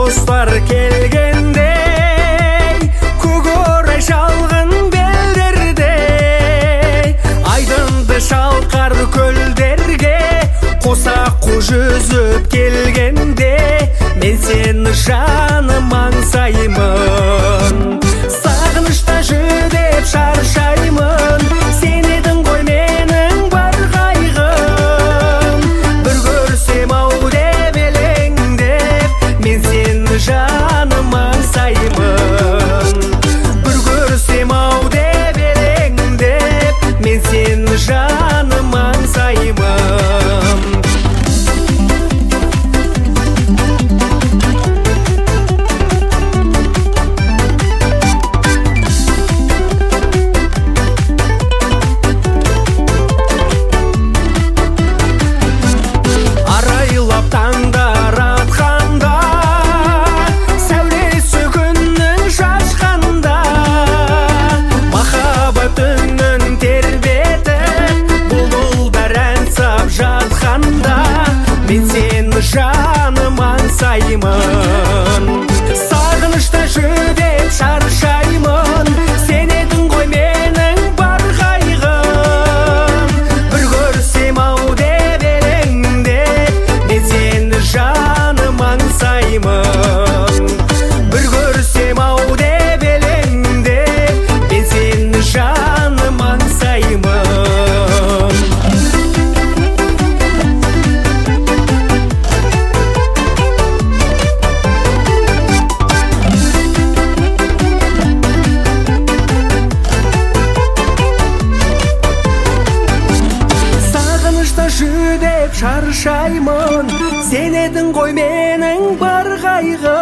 достар келгендей, көгорай шалғын белдердей, айдынды шалқар көлдерге қоса қу жүзіп келгенде, мен сені жаным аңсаймын. Сағынышта жүдеп шаршаймын, сен едің ғой менің бар қайғым. Бір көрсем ау деп елеңдеп, мен сені жаным аңсаймын. Бір көрсем ау деп елеңдеп, мен сені жаным аңсаймын. Таңдар атқанда, сәулесі күннің шашқанда, махаббат үнін тербетіп, бұлбұлдар ән сап жатқанда, мен сені жаным аңсаймын. Сағынышта жүдеп шаршаймын, сен едің ғой менің бар қайғым. Бір көрсем ау деп елеңдеп, мен сені жаным аңсаймын. Бір көрсем ау деп елеңдеп, мен сені жаным аңсаймын. Сағынышта жүдеп шаршаймын, сен едің ғой менің бар қайғым.